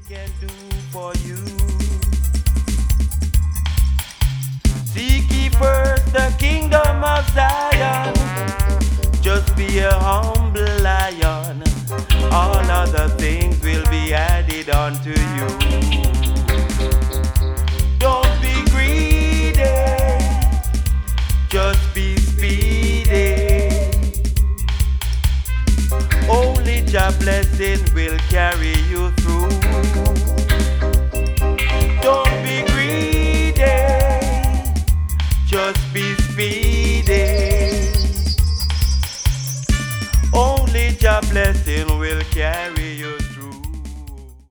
can do for you. Seek ye first the kingdom of Zion. Just be a humble lion. All other things will be added unto you. Don't be greedy. Just be speedy. Only Jah blessing will carry you through.